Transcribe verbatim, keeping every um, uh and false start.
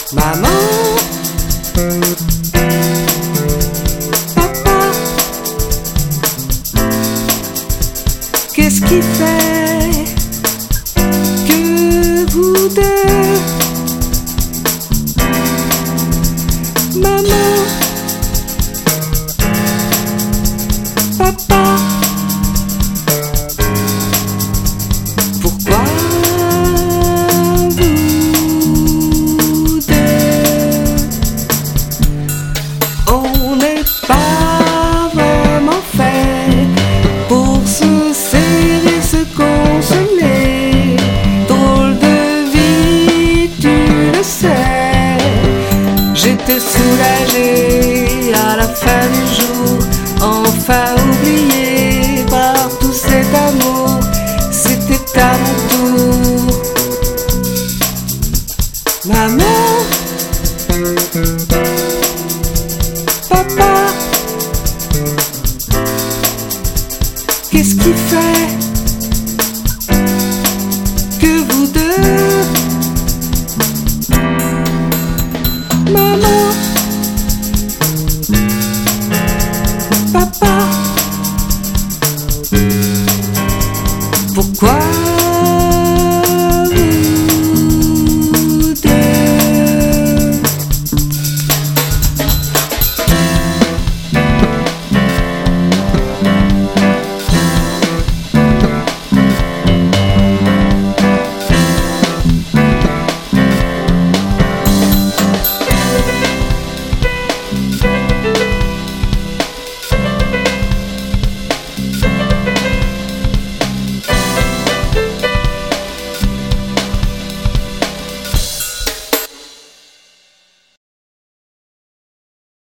Maman, papa, qu'est-ce qui fait que vous deux, maman, papa, pourquoi vous deux, on n'est pas vraiment fait pour se serrer, se consoler. Drôle de vie, tu le sais. J'étais soulagée à la fin du jour, enfin oublié par tout cet amour. C'était à mon tour. Maman,